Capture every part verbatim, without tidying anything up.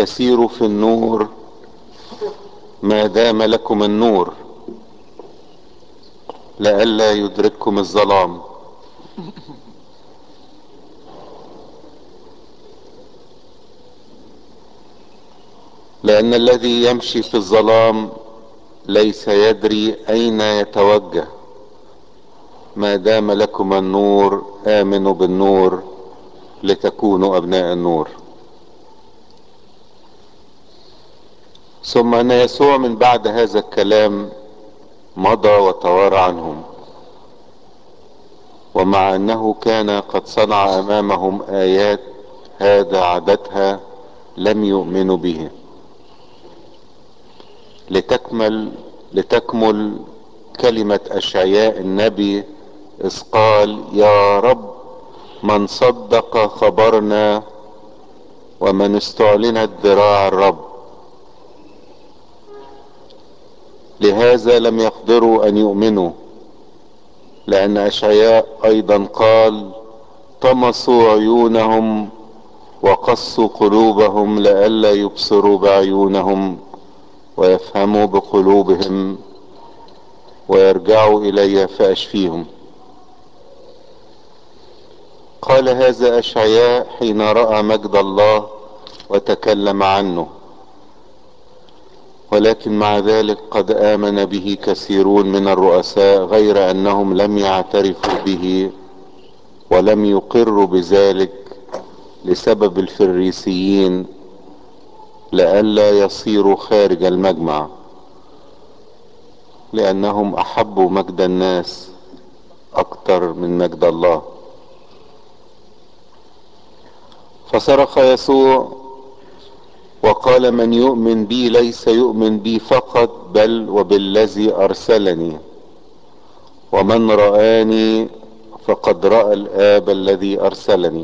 فسيروا في النور ما دام لكم النور، لئلا يدرككم الظلام. لأن الذي يمشي في الظلام ليس يدري أين يتوجه. ما دام لكم النور آمنوا بالنور لتكونوا أبناء النور. ثم أن يسوع من بعد هذا الكلام مضى وتوارى عنهم، ومع أنه كان قد صنع أمامهم آيات هذا عددها لم يؤمنوا به، لتكمل لتكمل كلمة أشعياء النبي إذ قال: يا رب من صدق خبرنا ومن استعلنت ذراع الرب. لهذا لم يقدروا أن يؤمنوا، لأن أشعياء أيضا قال: طمسوا عيونهم وقصوا قلوبهم لئلا يبصروا بعيونهم ويفهموا بقلوبهم ويرجعوا إلي فأشفيهم. قال هذا أشعياء حين رأى مجد الله وتكلم عنه، ولكن مع ذلك قد آمن به كثيرون من الرؤساء غير أنهم لم يعترفوا به ولم يقروا بذلك لسبب الفريسيين، لئلا يصيروا خارج المجمع، لأنهم أحبوا مجد الناس أكتر من مجد الله. فصرخ يسوع وقال: من يؤمن بي ليس يؤمن بي فقط بل وبالذي أرسلني، ومن رآني فقد رأى الآب الذي أرسلني.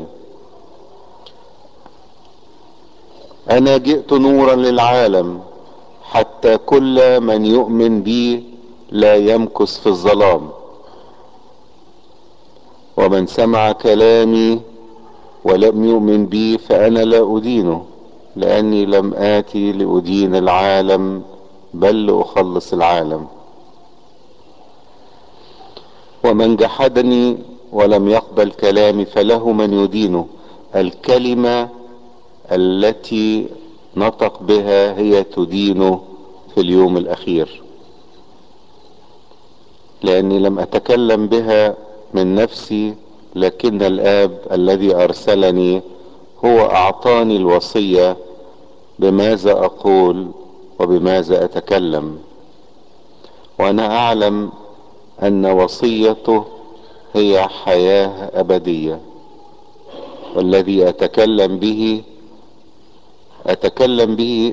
أنا جئت نورا للعالم حتى كل من يؤمن بي لا يمكث في الظلام. ومن سمع كلامي ولم يؤمن بي فأنا لا أدينه، لأني لم آتي لأدين العالم بل لأخلص العالم. ومن جحدني ولم يقبل كلامي فله من يدينه. الكلمة التي نطق بها هي تدينه في اليوم الأخير، لأني لم أتكلم بها من نفسي، لكن الآب الذي أرسلني هو أعطاني الوصية بماذا أقول وبماذا أتكلم. وأنا أعلم أن وصيته هي حياة أبدية، والذي أتكلم به أتكلم به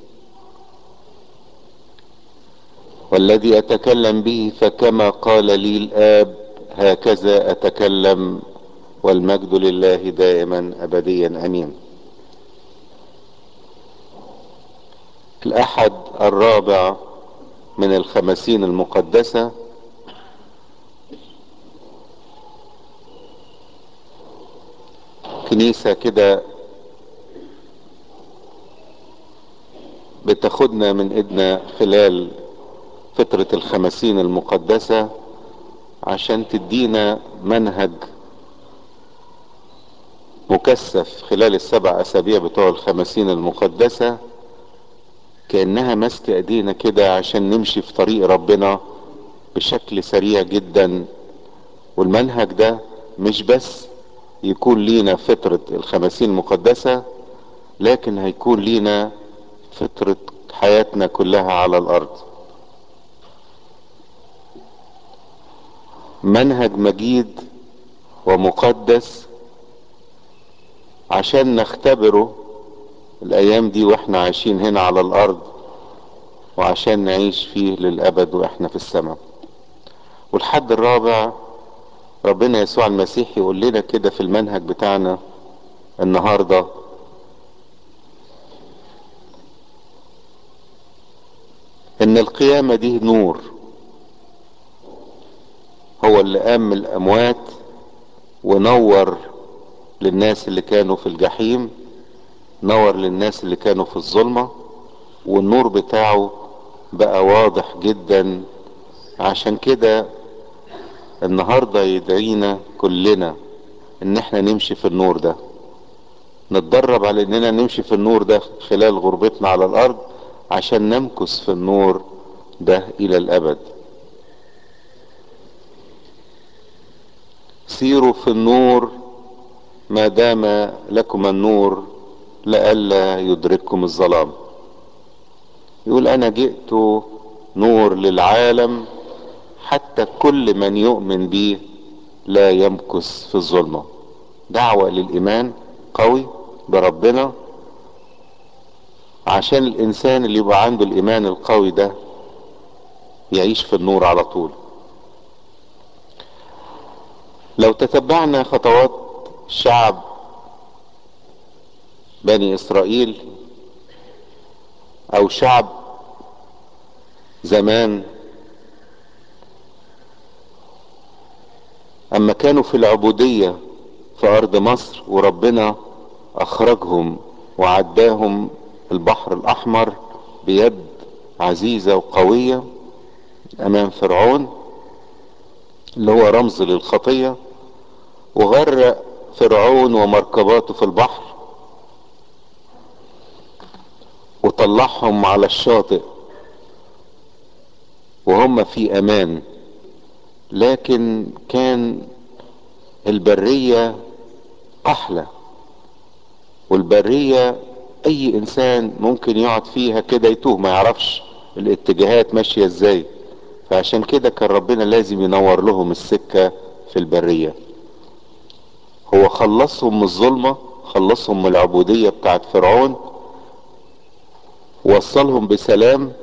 والذي أتكلم به فكما قال لي الآب هكذا أتكلم، والمجد لله دائما أبديا أمين. الأحد الرابع من الخمسين المقدسة، كنيسة كده بتاخدنا من ايدنا خلال فترة الخمسين المقدسة عشان تدينا منهج مكثف خلال السبع اسابيع بتوع الخمسين المقدسة، كأنها ماسكة ايدينا كده عشان نمشي في طريق ربنا بشكل سريع جدا. والمنهج ده مش بس يكون لينا فترة الخمسين المقدسة، لكن هيكون لينا فترة حياتنا كلها على الارض. منهج مجيد ومقدس عشان نختبره الايام دي واحنا عايشين هنا على الارض، وعشان نعيش فيه للابد واحنا في السماء. والحد الرابع ربنا يسوع المسيح يقول لنا كده في المنهج بتاعنا النهاردة: ان القيامة دي نور، هو اللي قام من الاموات ونور للناس اللي كانوا في الجحيم، نور للناس اللي كانوا في الظلمة، والنور بتاعه بقى واضح جدا. عشان كده النهاردة يدعينا كلنا ان احنا نمشي في النور ده، نتدرب على اننا نمشي في النور ده خلال غربتنا على الارض، عشان نمكث في النور ده الى الابد. سيروا في النور ما دام لكم النور لئلا يدرككم الظلام. يقول انا جئت نور للعالم حتى كل من يؤمن بي لا يمكث في الظلمة. دعوة للايمان قوي بربنا، عشان الانسان اللي يبقى عنده الايمان القوي ده يعيش في النور على طول. لو تتبعنا خطوات شعب بني اسرائيل او شعب زمان، اما كانوا في العبودية في ارض مصر وربنا اخرجهم وعداهم البحر الاحمر بيد عزيزة وقوية امام فرعون اللي هو رمز للخطية، وغرق فرعون ومركباته في البحر وطلعهم على الشاطئ وهم في امان. لكن كان البرية قحلة، والبرية اي انسان ممكن يقعد فيها كده يتوه، ما يعرفش الاتجاهات ماشية ازاي. فعشان كده كان ربنا لازم ينور لهم السكة في البرية. هو خلصهم من الظلمة، خلصهم من العبودية بتاعت فرعون، وصلهم بسلام.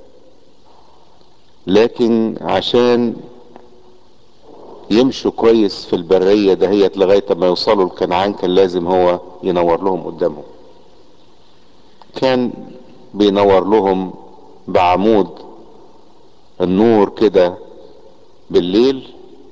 لكن عشان يمشوا كويس في البرية دهيت لغاية ما يوصلوا لكنعان كان لازم هو ينور لهم قدامهم. كان بينور لهم بعمود النور كده بالليل،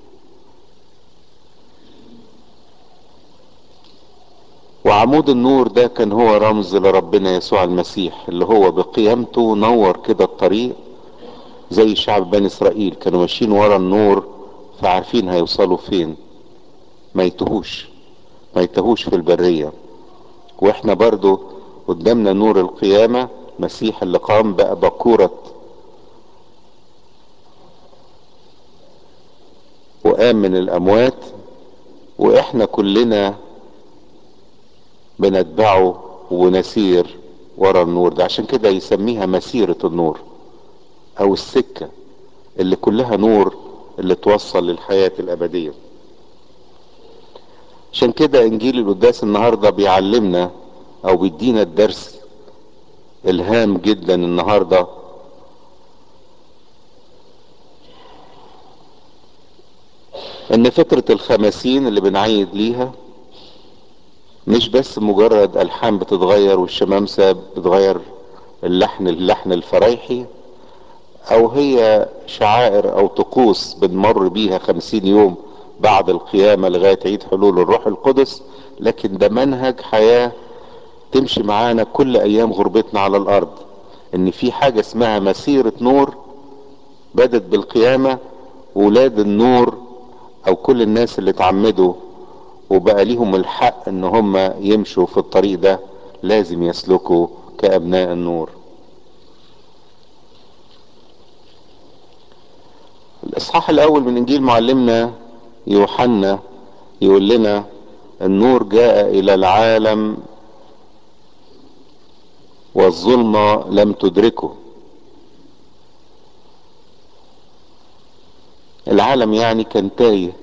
وعمود النور ده كان هو رمز لربنا يسوع المسيح، اللي هو بقيامته نور كده الطريق زي شعب بني اسرائيل كانوا ماشيين ورا النور، فعارفين هيوصلوا فين، ما يتهوش ما يتهوش في البرية. واحنا برضو قدامنا نور القيامة، مسيح اللي قام بقى بكورة وقام من الاموات، واحنا كلنا بنتبعه ونسير ورا النور ده. عشان كده يسميها مسيرة النور او السكة اللي كلها نور، اللي توصل للحياة الابدية. عشان كده انجيل القداس النهاردة بيعلمنا او بيدينا الدرس الهام جدا النهاردة، ان فترة الخمسين اللي بنعيد ليها مش بس مجرد الحان بتتغير والشمامسة بتغير اللحن اللحن الفرايحي، او هي شعائر او طقوس بنمر بيها خمسين يوم بعد القيامة لغاية عيد حلول الروح القدس. لكن ده منهج حياة تمشي معانا كل ايام غربتنا على الارض، ان في حاجة اسمها مسيرة نور بدت بالقيامة. ولاد النور او كل الناس اللي اتعمدوا وبقى ليهم الحق ان هم يمشوا في الطريق ده لازم يسلكوا كابناء النور. الاصحاح الاول من انجيل معلمنا يوحنا يقول لنا النور جاء الى العالم والظلمة لم تدركه. العالم يعني كان تايه،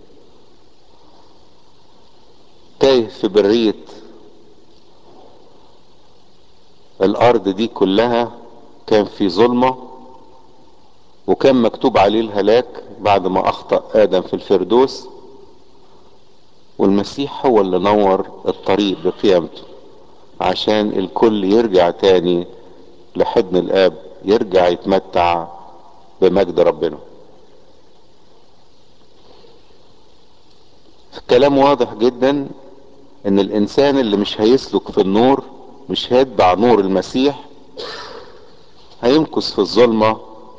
تايه في برية الارض دي كلها، كان في ظلمة، وكان مكتوب عليه الهلاك بعد ما اخطأ ادم في الفردوس. والمسيح هو اللي نور الطريق بقيامته عشان الكل يرجع تاني لحضن الاب، يرجع يتمتع بمجد ربنا. الكلام واضح جدا ان الانسان اللي مش هيسلك في النور مش هيتبع نور المسيح هيمكث في الظلمة،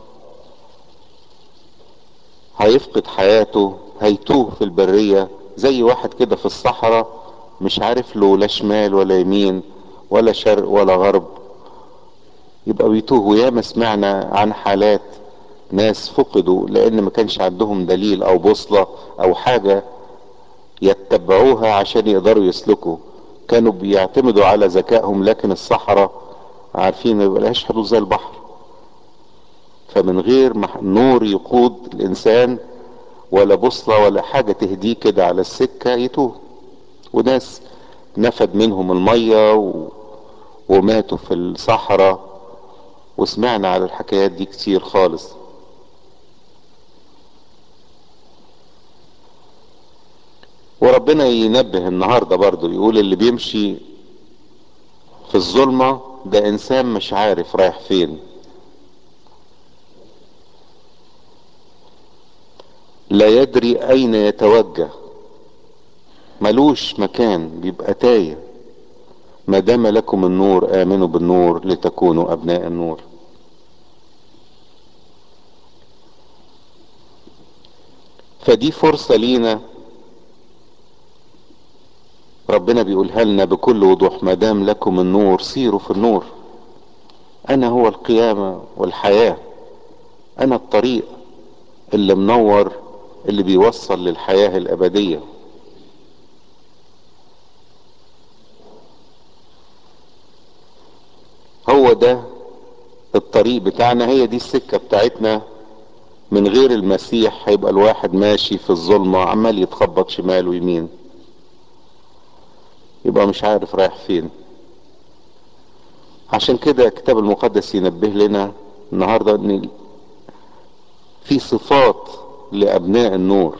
هيفقد حياته، هيتوه في البرية زي واحد كده في الصحراء مش عارف له لا شمال ولا يمين ولا شرق ولا غرب، يبقى بيتوه. وياما سمعنا عن حالات ناس فقدوا لان ما كانش عندهم دليل او بوصلة او حاجة يتبعوها عشان يقدروا يسلكوا، كانوا بيعتمدوا على ذكائهم، لكن الصحراء عارفين ما بيبقاش حدود زي البحر. فمن غير مح- نور يقود الانسان ولا بوصلة ولا حاجة تهديه كده على السكة يتوه. وناس نفد منهم المية و... وماتوا في الصحراء، وسمعنا على الحكايات دي كتير خالص. وربنا ينبه النهاردة برضو يقول اللي بيمشي في الظلمة ده انسان مش عارف رايح فين، لا يدري اين يتوجه، ملوش مكان، بيبقى تايه. ما دام لكم النور امنوا بالنور لتكونوا ابناء النور. فدي فرصة لينا ربنا بيقولها لنا بكل وضوح، ما دام لكم النور سيروا في النور. انا هو القيامة والحياة، انا الطريق اللي منور اللي بيوصل للحياة الابدية. هو ده الطريق بتاعنا، هي دي السكة بتاعتنا. من غير المسيح هيبقى الواحد ماشي في الظلمة عمال يتخبط شمال ويمين، يبقى مش عارف رايح فين. عشان كده الكتاب المقدس ينبه لنا النهاردة ان في صفات لابناء النور،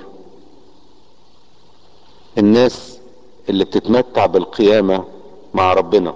الناس اللي بتتمتع بالقيامة مع ربنا،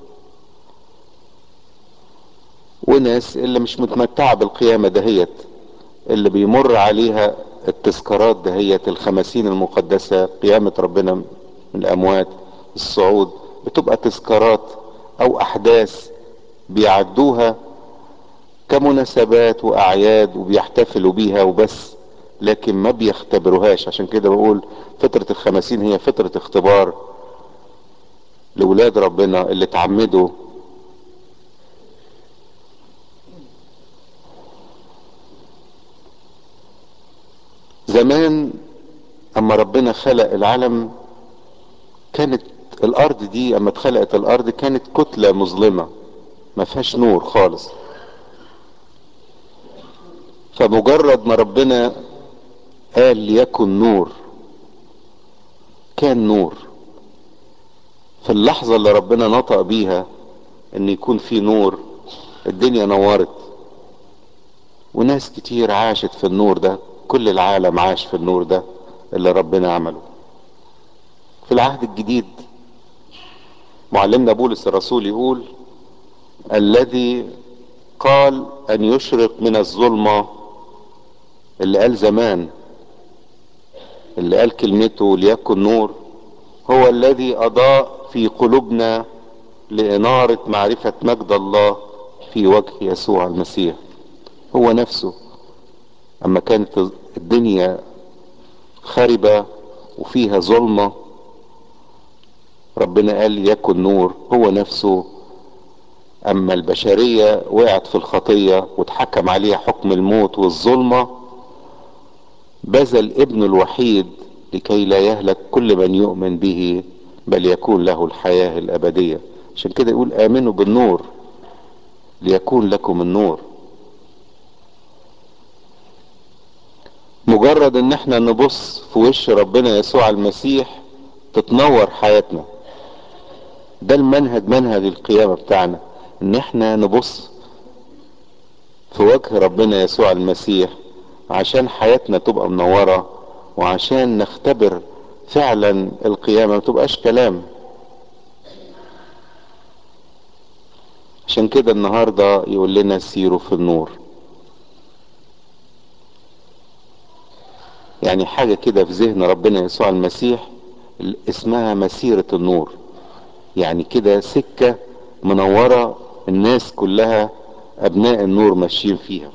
وناس اللي مش متمتعة بالقيامة دهيت، اللي بيمر عليها التذكارات دهيت، الخمسين المقدسة، قيامة ربنا من الأموات، الصعود، بتبقى تذكارات أو أحداث بيعدوها كمناسبات وأعياد وبيحتفلوا بيها وبس، لكن ما بيختبروهاش. عشان كده بقول فترة الخمسين هي فترة اختبار لولاد ربنا اللي اتعمدوا. زمان اما ربنا خلق العالم كانت الارض دي، اما اتخلقت الارض كانت كتلة مظلمة ما فيهاش نور خالص. فمجرد ما ربنا قال ليكن نور كان نور. في اللحظة اللي ربنا نطق بيها ان يكون في نور الدنيا نورت، وناس كتير عاشت في النور ده، كل العالم عاش في النور ده اللي ربنا عمله. في العهد الجديد معلمنا بولس الرسول يقول الذي قال ان يشرق من الظلمة، اللي قال زمان، اللي قال كلمته ليكن نور، هو الذي اضاء في قلوبنا لانارة معرفة مجد الله في وجه يسوع المسيح. هو نفسه اما كانت الدنيا خربة وفيها ظلمة ربنا قال ليكن نور. هو نفسه اما البشرية وقعت في الخطية واتحكم عليها حكم الموت والظلمة بذل ابنه الوحيد لكي لا يهلك كل من يؤمن به بل يكون له الحياة الابدية. عشان كده يقول امنوا بالنور ليكون لكم النور. مجرد ان احنا نبص في وش ربنا يسوع المسيح تتنور حياتنا. ده المنهج، منهج القيامة بتاعنا، ان احنا نبص في وجه ربنا يسوع المسيح عشان حياتنا تبقى منورة، وعشان نختبر فعلا القيامة ما تبقاش كلام. عشان كده النهاردة يقول لنا سيروا في النور. يعني حاجة كده في ذهن ربنا يسوع المسيح اسمها مسيرة النور، يعني كده سكة منورة الناس كلها ابناء النور ماشيين فيها.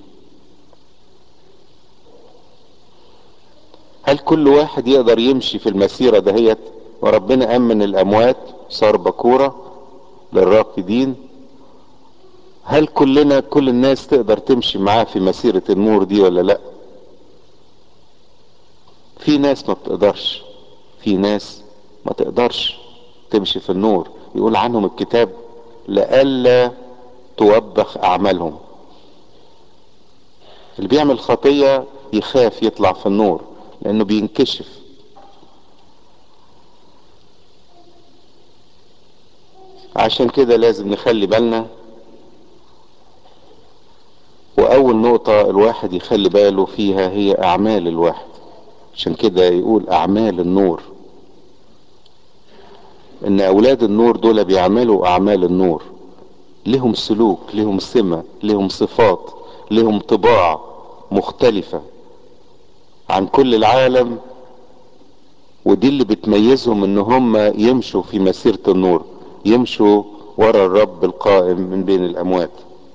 هل كل واحد يقدر يمشي في المسيرة دهيت وربنا امن الاموات صار بكورة للراقدين؟ هل كلنا كل الناس تقدر تمشي معاه في مسيرة النور دي ولا لا؟ في ناس ما بتقدرش، في ناس ما تقدرش تمشي في النور. يقول عنهم الكتاب لئلا توبخ اعمالهم. اللي بيعمل خطية يخاف يطلع في النور لانه بينكشف. عشان كده لازم نخلي بالنا. واول نقطة الواحد يخلي باله فيها هي اعمال الواحد. عشان كده يقول اعمال النور، ان اولاد النور دول بيعملوا اعمال النور، لهم سلوك، لهم سمة، لهم صفات، لهم طباع مختلفة عن كل العالم. ودي اللي بتميزهم ان هم يمشوا في مسيرة النور، يمشوا ورا الرب القائم من بين الاموات.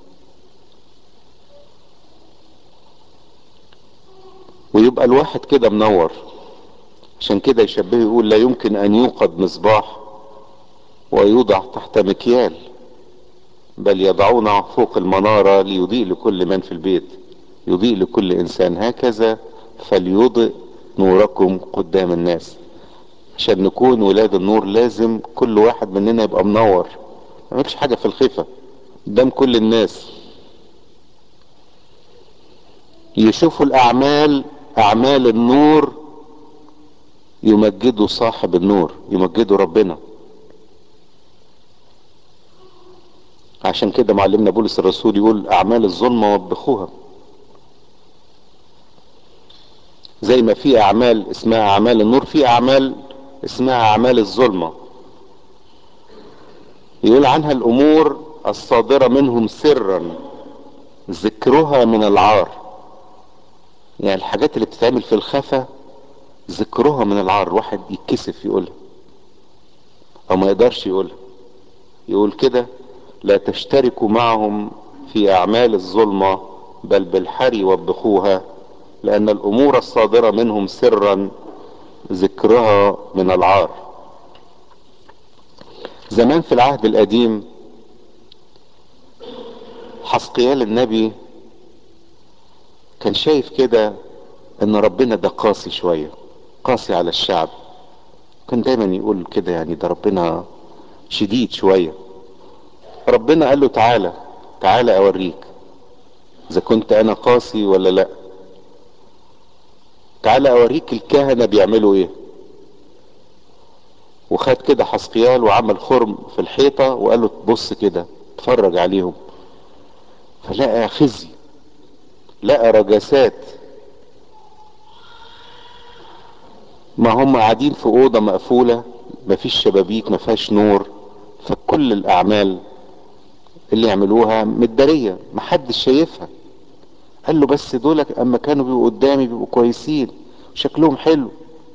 ويبقى الواحد كده منور. عشان كده يشبه يقول لا يمكن ان يوقد مصباح ويوضع تحت مكيال، بل يضعونه فوق المنارة ليضيء لكل من في البيت، يضيء لكل انسان. هكذا فليضئ نوركم قدام الناس. عشان نكون ولاد النور لازم كل واحد مننا يبقى منور، ما يعملش حاجة في الخفة قدام كل الناس. يشوفوا الاعمال، اعمال النور، يمجدوا صاحب النور، يمجدوا ربنا. عشان كده معلمنا بولس الرسول يقول اعمال الظلمة وبخوها. زي ما في اعمال اسمها اعمال النور، في اعمال اسمها اعمال الظلمة. يقول عنها الامور الصادرة منهم سرا ذكرها من العار. يعني الحاجات اللي بتتعمل في الخفا ذكرها من العار، واحد يتكسف يقولها او ما يقدرش يقولها. يقول كده لا تشتركوا معهم في اعمال الظلمة بل بالحري وبخوها، لان الامور الصادرة منهم سرا ذكرها من العار. زمان في العهد القديم حسقيال النبي كان شايف كده ان ربنا ده قاسي شوية، قاسي على الشعب. كان دايما يقول كده يعني ده ربنا شديد شوية. ربنا قال له تعالى، تعالى اوريك اذا كنت انا قاسي ولا لا. تعالى اوريك الكهنة بيعملوا ايه. وخد كده حسقيال وعمل خرم في الحيطة وقال له بص كده اتفرج عليهم. فلقى خزي، لقى رجسات. ما هم قاعدين في اوضة مقفولة، مفيش شبابيك، مفيهاش نور، فكل الاعمال اللي يعملوها متدارية محدش شايفها. قال له بس دولك اما كانوا بيبقوا قدامي بيبقوا كويسين وشكلهم حلو.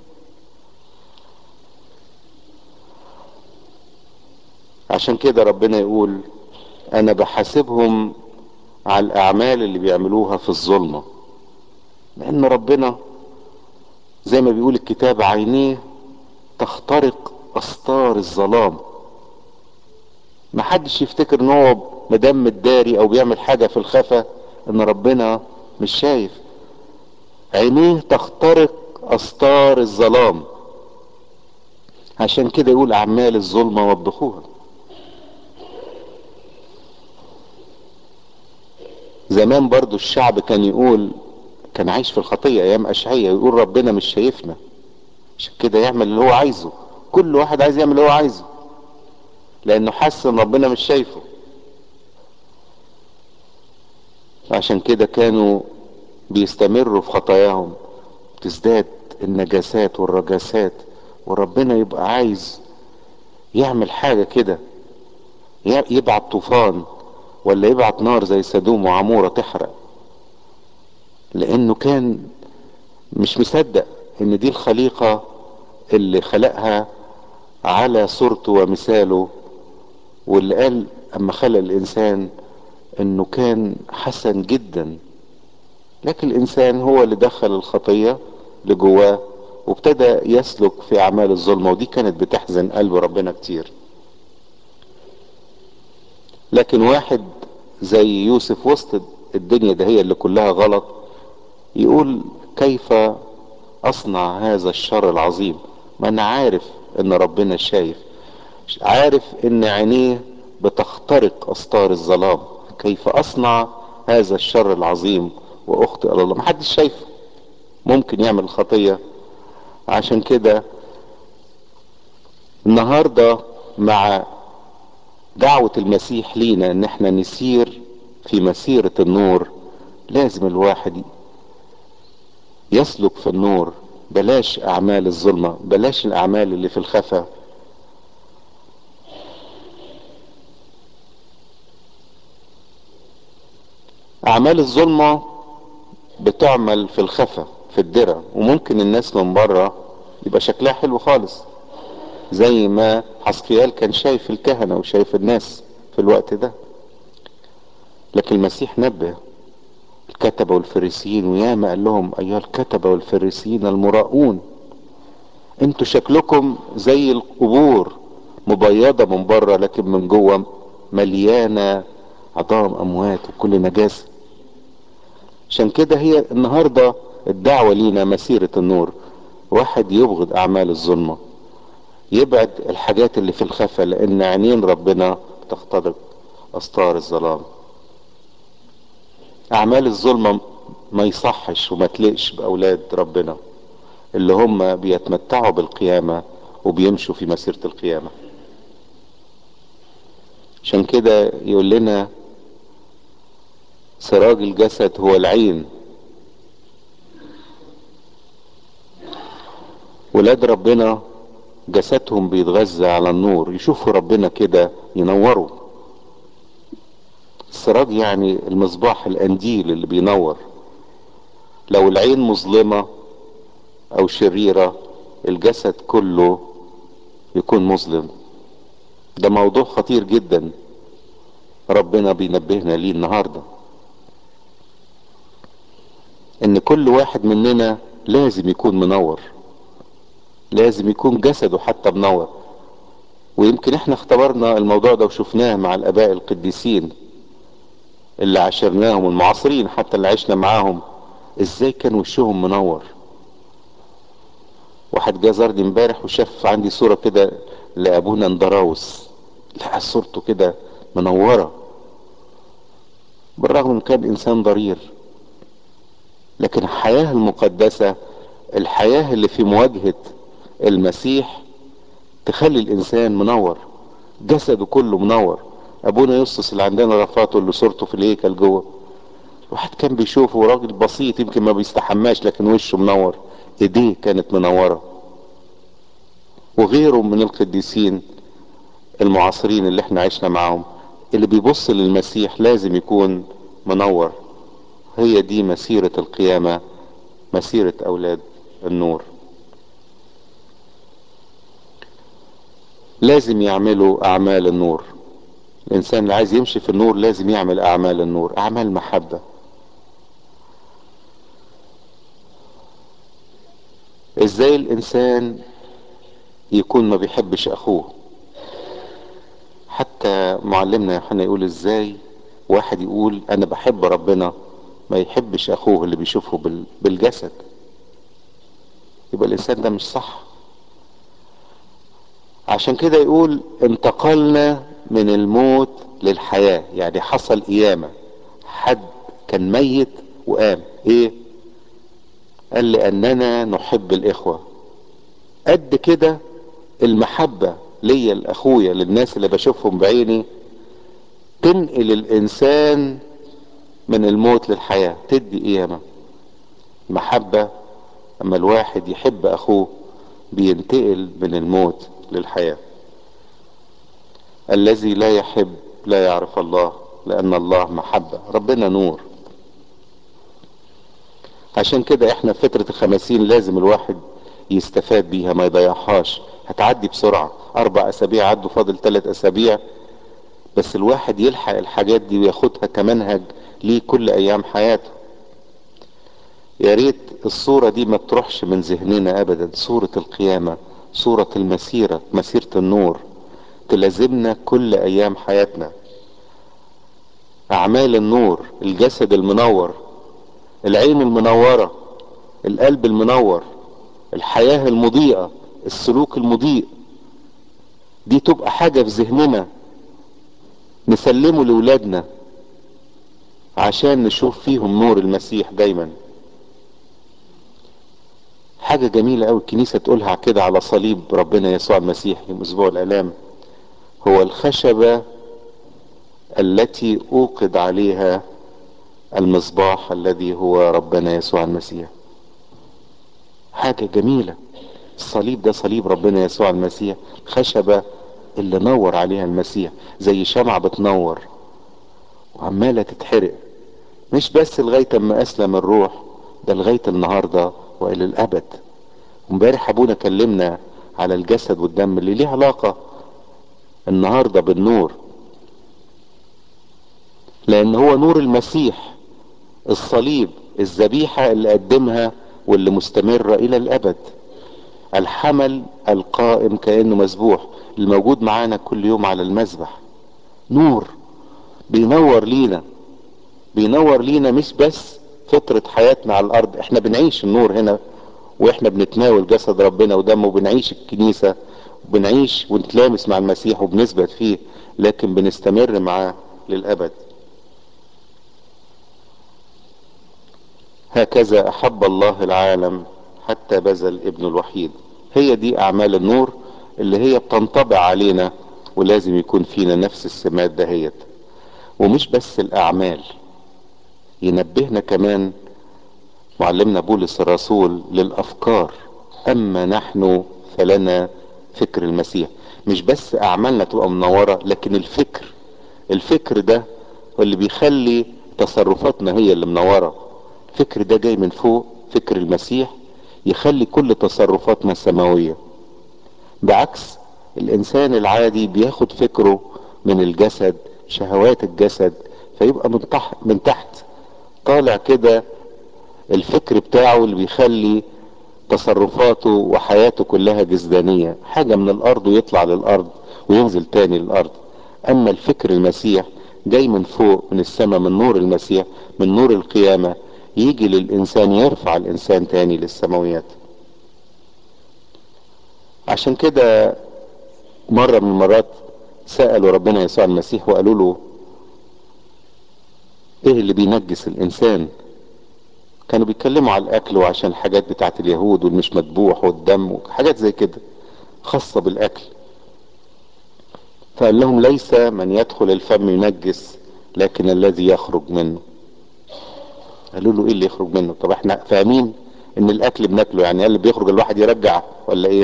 عشان كده ربنا يقول انا بحاسبهم على الاعمال اللي بيعملوها في الظلمة. لان ربنا زي ما بيقول الكتاب عينيه تخترق استار الظلام. محدش يفتكر ان هو مدام متداري او بيعمل حاجة في الخفا ان ربنا مش شايف. عينيه تخترق استار الظلام. عشان كده يقول اعمال الظلمة وبخوها. زمان برضو الشعب كان يقول، كان عايش في الخطية ايام اشعية، يقول ربنا مش شايفنا. عشان كده يعمل اللي هو عايزه. كل واحد عايز يعمل اللي هو عايزه لانه حاسس ان ربنا مش شايفه. عشان كده كانوا بيستمروا في خطاياهم، تزداد النجاسات والرجاسات، وربنا يبقى عايز يعمل حاجة كده، يبعت طوفان ولا يبعت نار زي سدوم وعمورة تحرق. لانه كان مش مصدق ان دي الخليقة اللي خلقها على صورته ومثاله، واللي قال اما خلق الانسان انه كان حسن جدا، لكن الانسان هو اللي دخل الخطية لجواه وابتدى يسلك في اعمال الظلمة، ودي كانت بتحزن قلب ربنا كتير. لكن واحد زي يوسف وسط الدنيا ده هي اللي كلها غلط يقول كيف اصنع هذا الشر العظيم؟ ما انا عارف ان ربنا شايف، عارف ان عينيه بتخترق استار الظلام، كيف اصنع هذا الشر العظيم واخطئ الى الله؟ محدش شايفه، ممكن يعمل خطية. عشان كده النهاردة مع دعوة المسيح لينا ان احنا نسير في مسيرة النور، لازم الواحد يسلك في النور، بلاش اعمال الظلمة، بلاش الاعمال اللي في الخفا. اعمال الظلمة بتعمل في الخفا في الدرة، وممكن الناس من بره يبقى شكلها حلو خالص، زي ما حسقيال كان شايف الكهنة وشايف الناس في الوقت ده. لكن المسيح نبه الكتبة والفريسيين وياما قال لهم ايها الكتبة والفريسيين المراؤون، انتوا شكلكم زي القبور مبيضة من بره لكن من جوه مليانة عظام اموات وكل نجاسة. عشان كده هي النهاردة الدعوة لينا مسيرة النور، واحد يبغض اعمال الظلمة، يبعد الحاجات اللي في الخفا، لان عينين ربنا تخترق استار الظلام. اعمال الظلمة ما يصحش وما تليقش باولاد ربنا اللي هم بيتمتعوا بالقيامة وبيمشوا في مسيرة القيامة. عشان كده يقول لنا سراج الجسد هو العين. ولاد ربنا جسدهم بيتغذى على النور، يشوفوا ربنا كده ينوروا. السراج يعني المصباح القنديل اللي بينور. لو العين مظلمة او شريرة الجسد كله يكون مظلم. ده موضوع خطير جدا ربنا بينبهنا ليه النهاردة، ان كل واحد مننا لازم يكون منور، لازم يكون جسده حتى منور. ويمكن احنا اختبرنا الموضوع ده وشفناه مع الاباء القديسين اللي عاشرناهم، المعاصرين حتى اللي عشنا معاهم، ازاي كان وشهم منور. واحد جه زارني امبارح وشاف عندي صورة كده لابونا اندراوس، لقى صورته كده منورة، بالرغم ان كان انسان ضرير. لكن الحياة المقدسة، الحياة اللي في مواجهة المسيح، تخلي الانسان منور، جسده كله منور. ابونا يوسف اللي عندنا رفاته اللي صورته في الهيكل جوه، واحد كان بيشوفه راجل بسيط يمكن ما بيستحماش لكن وشه منور، ايديه كانت منورة. وغيره من القديسين المعاصرين اللي احنا عشنا معاهم، اللي بيبص للمسيح لازم يكون منور. هي دي مسيرة القيامة، مسيرة اولاد النور. لازم يعملوا اعمال النور. الانسان اللي عايز يمشي في النور لازم يعمل اعمال النور، اعمال محبة. ازاي الانسان يكون ما بيحبش اخوه؟ حتى معلمنا يوحنا يقول ازاي واحد يقول انا بحب ربنا ما يحبش اخوه اللي بيشوفه بال- بالجسد؟ يبقى الانسان ده مش صح. عشان كده يقول انتقلنا من الموت للحياة، يعني حصل قيامة. حد كان ميت وقام، ايه؟ قال لاننا نحب الاخوة. قد كده المحبة ليا لاخويا للناس اللي بشوفهم بعيني تنقل الانسان من الموت للحياة، تدي قيامة. محبة اما الواحد يحب اخوه بينتقل من الموت للحياة. الذي لا يحب لا يعرف الله، لان الله محبة، ربنا نور. عشان كده احنا في فترة الخمسين لازم الواحد يستفاد بيها ما يضيعهاش. هتعدي بسرعة، اربع اسابيع عدوا، فاضل ثلاث اسابيع بس الواحد يلحق الحاجات دي وياخدها كمنهج ليه كل ايام حياته. يا ريت الصورة دي ما تروحش من ذهننا ابدا، صورة القيامة، صورة المسيرة، مسيرة النور، تلازمنا كل ايام حياتنا. اعمال النور، الجسد المنور، العين المنورة، القلب المنور، الحياة المضيئة، السلوك المضيء، دي تبقى حاجة في ذهننا نسلمه لولادنا عشان نشوف فيهم نور المسيح دايما. حاجة جميلة اوي الكنيسة تقولها كده على صليب ربنا يسوع المسيح يوم اسبوع الالام: هو الخشبة التي اوقد عليها المصباح الذي هو ربنا يسوع المسيح. حاجة جميلة، الصليب ده صليب ربنا يسوع المسيح، خشبة اللي نور عليها المسيح زي شمعة بتنور وعمالة تتحرق، مش بس لغاية اما اسلم الروح، ده لغاية النهاردة والى الابد. امبارح ابونا كلمنا على الجسد والدم اللي ليه علاقة النهاردة بالنور، لان هو نور المسيح، الصليب، الذبيحة اللي قدمها واللي مستمرة الى الابد، الحمل القائم كأنه مذبوح الموجود معانا كل يوم على المذبح. نور بينور لينا، بينور لينا مش بس فترة حياتنا على الارض، احنا بنعيش النور هنا واحنا بنتناول جسد ربنا ودمه وبنعيش الكنيسة وبنعيش ونتلامس مع المسيح وبنثبت فيه، لكن بنستمر معاه للابد. هكذا احب الله العالم حتى بذل ابنه الوحيد. هي دي اعمال النور اللي هي بتنطبع علينا، ولازم يكون فينا نفس السمات دهيت. ومش بس الاعمال، ينبهنا كمان معلمنا بولس الرسول للافكار: اما نحن فلنا فكر المسيح. مش بس اعمالنا تبقى منورة، لكن الفكر، الفكر ده هو اللي بيخلي تصرفاتنا هي اللي منورة. الفكر ده جاي من فوق، فكر المسيح يخلي كل تصرفاتنا سماوية، بعكس الانسان العادي بياخد فكره من الجسد، شهوات الجسد، فيبقى من تحت من تحت طالع كده الفكر بتاعه اللي بيخلي تصرفاته وحياته كلها جسدانية، حاجة من الارض ويطلع للارض وينزل تاني للارض. اما الفكر المسيح جاي من فوق من السماء، من نور المسيح، من نور القيامة، يجي للانسان يرفع الانسان تاني للسماويات. عشان كده مرة من المرات سألوا ربنا يسوع المسيح وقالوا له: ايه اللي بينجس الانسان؟ كانوا بيتكلموا على الاكل وعشان الحاجات بتاعت اليهود والمش مذبوح والدم وحاجات زي كده خاصة بالاكل. فقال لهم: ليس من يدخل الفم ينجس، لكن الذي يخرج منه. قالوا له: ايه اللي يخرج منه؟ طب احنا فاهمين ان الاكل بناكله، يعني اللي بيخرج الواحد يرجع ولا ايه؟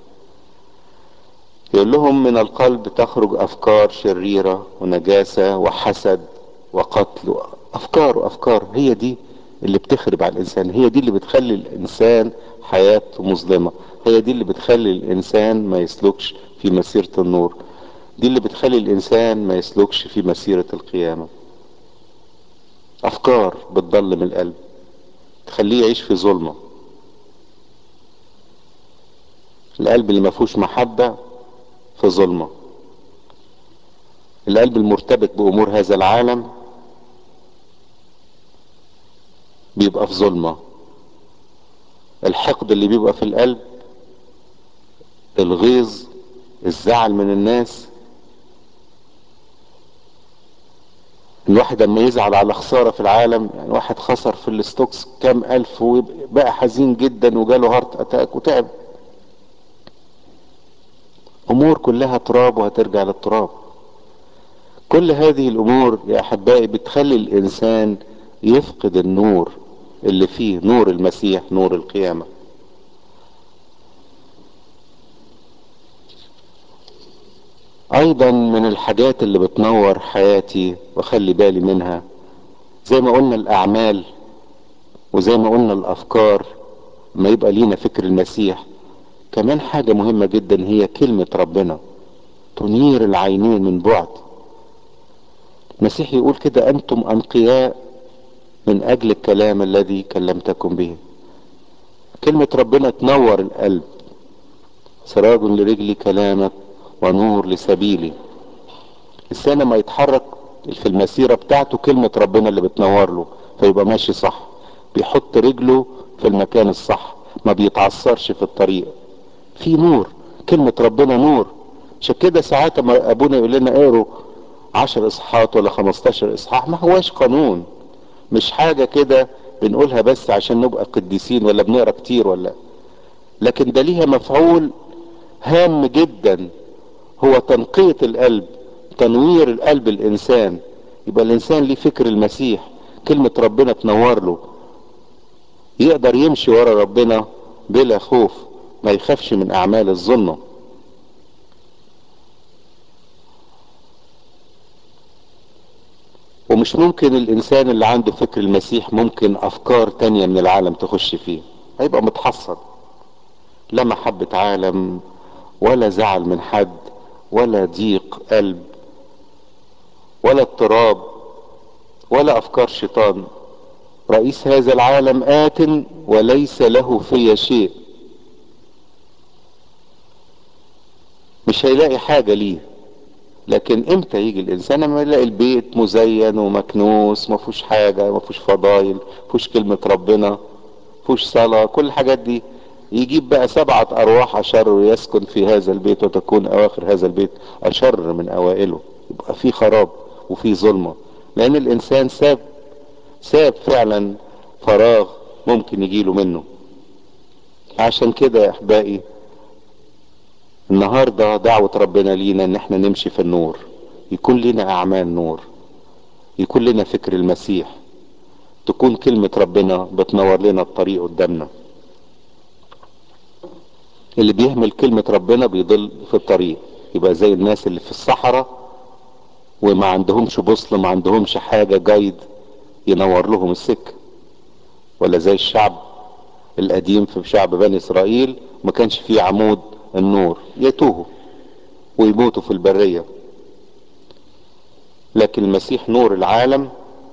يقول لهم: من القلب تخرج افكار شريرة ونجاسة وحسد وقتل. افكار وافكار، هي دي اللي بتخرب على الانسان، هي دي اللي بتخلي الانسان حياته مظلمة، هي دي اللي بتخلي الانسان ما يسلكش في مسيرة النور، دي اللي بتخلي الانسان ما يسلكش في مسيرة القيامة. افكار بتضلم القلب، تخليه يعيش في ظلمة. القلب اللي ما فيهوش محبة في ظلمة، القلب المرتبط بامور هذا العالم بيبقى في ظلمة. الحقد اللي بيبقى في القلب، الغيظ، الزعل من الناس، الواحد لما يزعل على خسارة في العالم، يعني واحد خسر في الاستوكس كام الف وبقى حزين جدا وجاله هارت اتاك وتعب، امور كلها تراب وهترجع للتراب. كل هذه الامور يا احبائي بتخلي الانسان يفقد النور اللي فيه نور المسيح، نور القيامة. ايضا من الحاجات اللي بتنور حياتي واخلي بالي منها، زي ما قلنا الاعمال وزي ما قلنا الافكار، ما يبقى لينا فكر المسيح، كمان حاجة مهمة جدا هي كلمة ربنا، تنير العينين من بعد. المسيح يقول كده: انتم انقياء من اجل الكلام الذي كلمتكم به. كلمة ربنا تنور القلب. سراج لرجلي كلامك ونور لسبيلي. الانسان لما يتحرك في المسيرة بتاعته كلمة ربنا اللي بتنور له، فيبقى ماشي صح، بيحط رجله في المكان الصح، ما بيتعثرش في الطريق، في نور. كلمة ربنا نور. عشان كده ساعات ما ابونا يقول لنا اقروا عشر اصحاحات ولا خمستاشر اصحاح، ما هواش قانون، مش حاجة كده بنقولها بس عشان نبقى قديسين ولا بنقرا كتير ولا، لكن ده ليها مفعول هام جدا، هو تنقية القلب، تنوير القلب الانسان، يبقى الانسان ليه فكر المسيح، كلمة ربنا تنور له، يقدر يمشي ورا ربنا بلا خوف، ما يخافش من اعمال الظلمة. ومش ممكن الانسان اللي عنده فكر المسيح ممكن افكار تانية من العالم تخش فيه، هيبقى متحصن، لا محبة عالم ولا زعل من حد ولا ضيق قلب ولا اضطراب ولا افكار شيطان. رئيس هذا العالم آت وليس له في شيء، مش هيلاقي حاجة ليه. لكن امتى يجي الانسان؟ لما يلاقي البيت مزين ومكنوس، ما فيهوش حاجة، ما فيهوش فضايل، ما فيهوش كلمة ربنا، ما فيهوش صلاة، كل الحاجات دي، يجيب بقى سبعة ارواح اشر ويسكن في هذا البيت، وتكون اواخر هذا البيت اشر من اوائله. يبقى في خراب وفي ظلمة، لان الانسان ساب ساب فعلا فراغ ممكن يجيله منه. عشان كده يا احبائي، النهاردة دعوة ربنا لينا ان احنا نمشي في النور، يكون لنا اعمال نور، يكون لنا فكر المسيح، تكون كلمة ربنا بتنور لنا الطريق قدامنا. اللي بيهمل كلمة ربنا بيضل في الطريق، يبقى زي الناس اللي في الصحراء وما عندهمش بوصلة، ما عندهمش حاجة جايد ينور لهم السكة، ولا زي الشعب القديم في شعب بني اسرائيل ما كانش فيه عمود النور، يتوهوا ويموتوا في البرية. لكن المسيح نور العالم،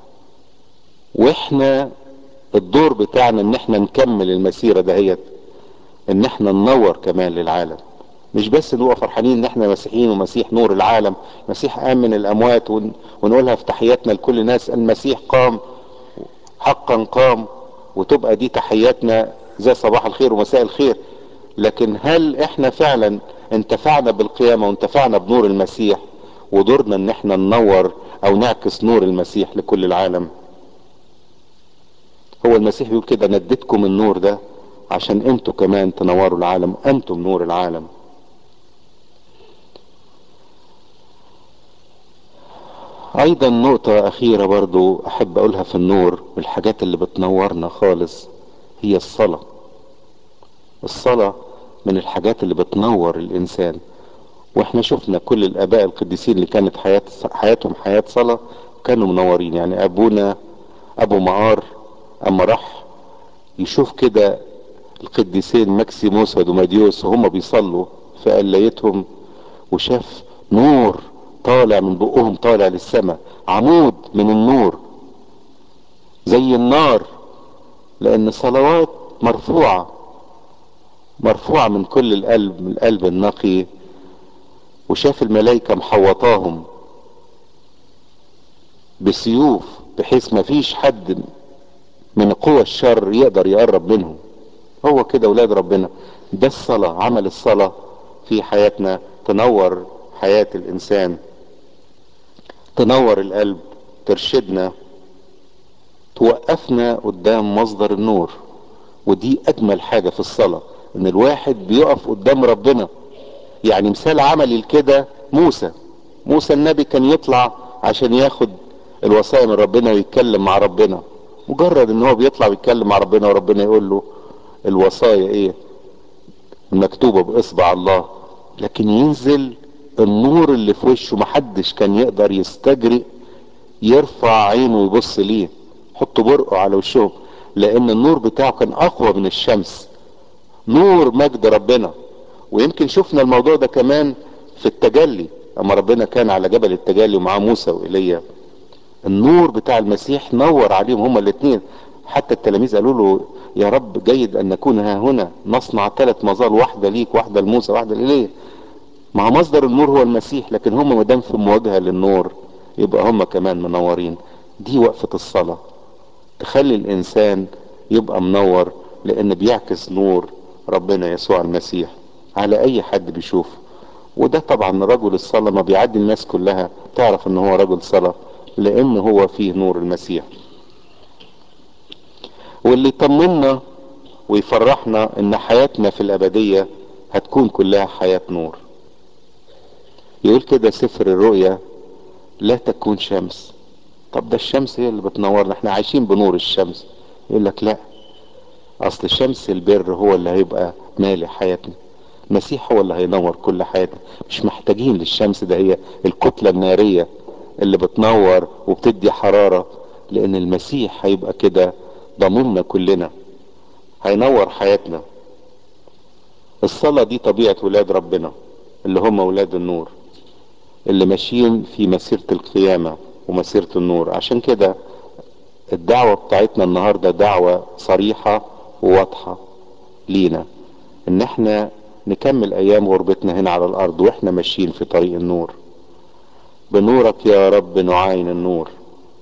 واحنا الدور بتاعنا ان احنا نكمل المسيرة دهيت، ان احنا ننور كمان للعالم، مش بس نبقى فرحانين ان احنا مسيحيين ومسيح نور العالم، مسيح قام من الاموات ون... ونقولها في تحياتنا لكل الناس: المسيح قام، حقا قام، وتبقى دي تحياتنا زي صباح الخير ومساء الخير. لكن هل احنا فعلا انتفعنا بالقيامة وانتفعنا بنور المسيح، ودورنا ان احنا ننور او نعكس نور المسيح لكل العالم؟ هو المسيح بيقول كده: نديتكم النور ده عشان انتوا كمان تنوروا العالم، انتم نور العالم. ايضا نقطة اخيرة برضو احب اقولها في النور، الحاجات اللي بتنورنا خالص هي الصلاة. الصلاة من الحاجات اللي بتنور الانسان، واحنا شفنا كل الاباء القديسين اللي كانت حياة حياتهم حياة صلاة كانوا منورين. يعني ابونا ابو معار اما راح يشوف كده القديسين ماكسيموس ودوماديوس وهم بيصلوا في قلايتهم، وشاف نور طالع من بقهم طالع للسماء، عمود من النور زي النار، لان صلوات مرفوعة مرفوعة من كل القلب، من القلب النقي. وشاف الملائكة محوطاهم بسيوف، بحيث ما فيش حد من قوى الشر يقدر يقرب منهم. هو كده ولاد ربنا، ده الصلاة، عمل الصلاة في حياتنا تنور حياة الانسان، تنور القلب، ترشدنا، توقفنا قدام مصدر النور. ودي اجمل حاجة في الصلاة، ان الواحد بيقف قدام ربنا. يعني مثال عملي لكده موسى موسى النبي كان يطلع عشان ياخد الوصايا من ربنا ويتكلم مع ربنا، مجرد ان هو بيطلع ويتكلم مع ربنا وربنا يقول له الوصايا ايه المكتوبة باصبع الله، لكن ينزل النور اللي في وشه محدش كان يقدر يستجرئ يرفع عينه ويبص ليه، حط برقه على وشهم، لان النور بتاعه كان اقوى من الشمس، نور مجد ربنا. ويمكن شفنا الموضوع ده كمان في التجلي، اما ربنا كان على جبل التجلي ومعاه موسى وإيليا، النور بتاع المسيح نور عليهم هما الاثنين. حتى التلاميذ قالوا له يا رب جيد ان نكون ها هنا نصنع ثلاث مظال، واحده ليك واحده لموسى واحده لإيليا. مع مصدر النور هو المسيح، لكن هما ما دام في مواجهه للنور يبقى هما كمان منورين. دي وقفه الصلاه، تخلي الانسان يبقى منور، لان بيعكس نور ربنا يسوع المسيح على اي حد بيشوفه. وده طبعا رجل الصلاة ما بيعدي الناس كلها تعرف ان هو رجل صلاة، لان هو فيه نور المسيح. واللي يطمنا ويفرحنا ان حياتنا في الابدية هتكون كلها حياة نور. يقول كده سفر الرؤيا لا تكون شمس. طب ده الشمس هي اللي بتنورنا، احنا عايشين بنور الشمس. يقول لك لا، اصل شمس البر هو اللي هيبقى مالي حياتنا. المسيح هو اللي هينور كل حياتنا، مش محتاجين للشمس، ده هي الكتلة النارية اللي بتنور وبتدي حرارة. لان المسيح هيبقى كده ضمننا كلنا، هينور حياتنا. الصلاة دي طبيعة ولاد ربنا اللي هم ولاد النور، اللي ماشيين في مسيرة القيامة ومسيرة النور. عشان كده الدعوة بتاعتنا النهاردة دعوة صريحة وواضحة لينا، ان احنا نكمل ايام غربتنا هنا على الارض واحنا ماشيين في طريق النور. بنورك يا رب نعاين النور.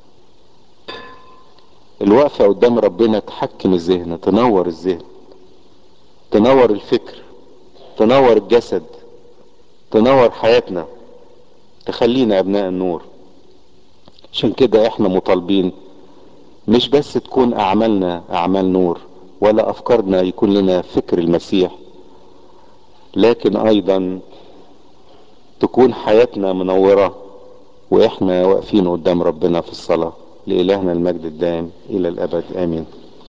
الوقفة قدام ربنا تحكم الذهن، تنور الذهن، تنور الفكر، تنور الجسد، تنور حياتنا، تخلينا ابناء النور. عشان كده احنا مطالبين مش بس تكون اعمالنا اعمال نور، ولا افكارنا يكون لنا فكر المسيح، لكن ايضا تكون حياتنا منورة واحنا واقفين قدام ربنا في الصلاة. لإلهنا المجد الدائم الى الابد امين.